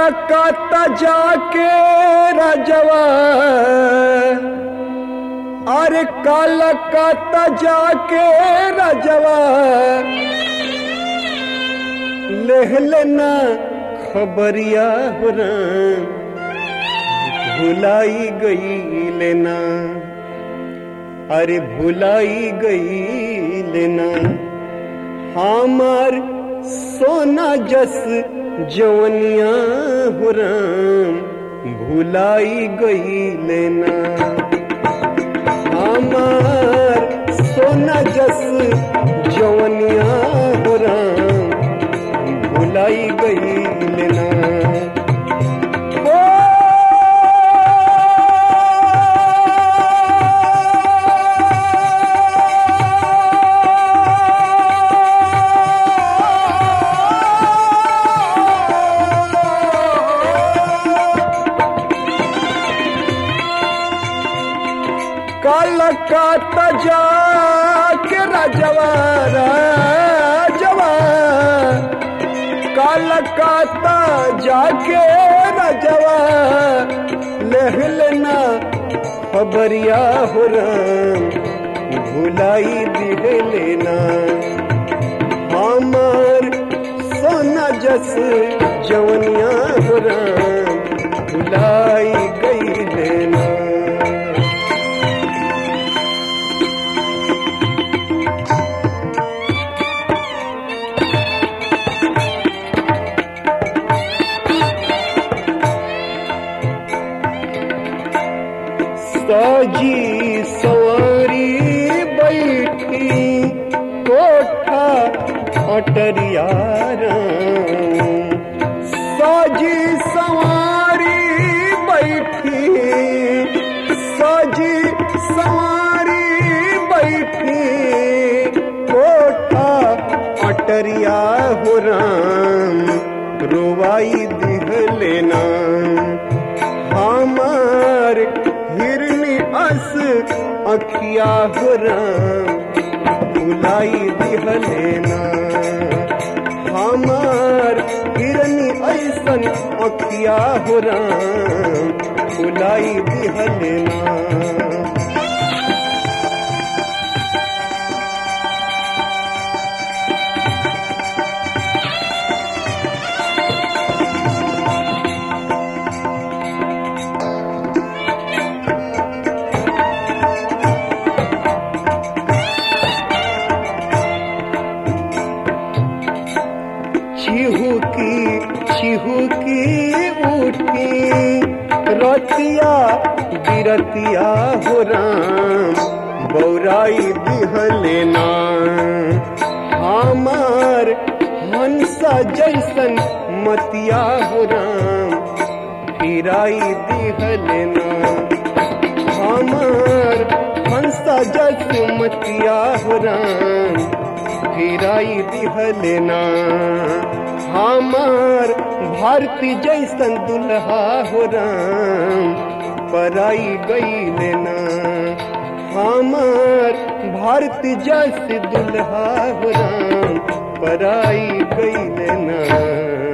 कलकत्ता जाके राजवा, अरे कलकत्ता जाके राजवा लेह लेना खबरिया हो राम, भुलाई गई लेना, अरे भुलाई गई लेना हमार सोना जस जवनिया हो राम, भुलाई गई लेना हमार सोना जस जवनिया हो राम, भुलाई गई लेना। कलकत्ता जाके राजवा, राजवा कलकत्ता जाके राजवा लेह लेना खबरिया हो राम, भुलाई दिहे लेना हमार सोना जस जवनिया हो राम, भुलाई गई लेना। साजी सवारी बैठी कोठा अटरिया राम, साजी सवारी बैठी, साजी सवारी बैठी कोठा अटरिया हो राम, रोवाई दिह लेना हमार हिरनी अस अखिया हो राम, भुलाई दिह लेना हमार हिरनी ऐसन अखिया हो राम, भुलाई दिह लेना। चिहुकी उठी रतिया बिरतिया हो राम, बौराई दिह लेना हमार हंसा जैसन मतिया हो राम, फिराई दिह लेना हमार हंसा जैसन मतिया हो राम, फिराई दिह लेना हमार भारती जैसन दुल्हा हो राम, पराई गई लेना हमार भारती जैसे दुल्हा हो राम, पराई गई लेना।